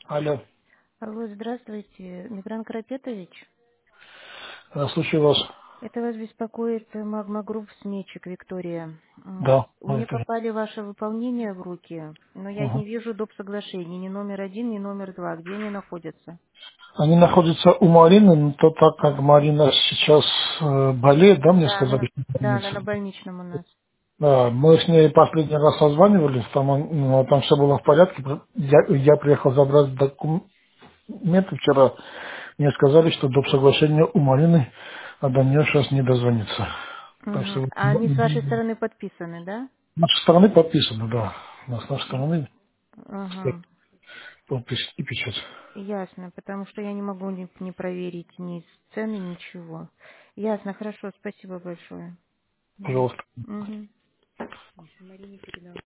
Алло, Алло, здравствуйте, Мигран Карапетович. слушаю вас. Это вас беспокоит Магма Групп Смечек, Виктория. Да, Мне это... попали ваше выполнение в руки, но я Мгм. не вижу доп. Соглашений, ни номер один, ни номер два. Где они находятся? Они находятся у Марины, но то так как Марина сейчас болеет, да, мне Да, сказали, что в она на больнице. больничном у нас. Да, мы с ней последний раз созванивались, там, там все было в порядке. Я приехал забрать документы вчера. Мне сказали, что доп. Соглашение у Марины, а до нее сейчас не дозвонится. Так Мгм. что А они с вашей стороны подписаны, да? с нашей стороны подписано, да. С нашей стороны стоит Ага, подпись и печать. ясно, потому что я не могу не проверить ни цены, ничего. Ясно, хорошо, спасибо большое. Мгм. Пожалуйста. Мгм. Марине передам.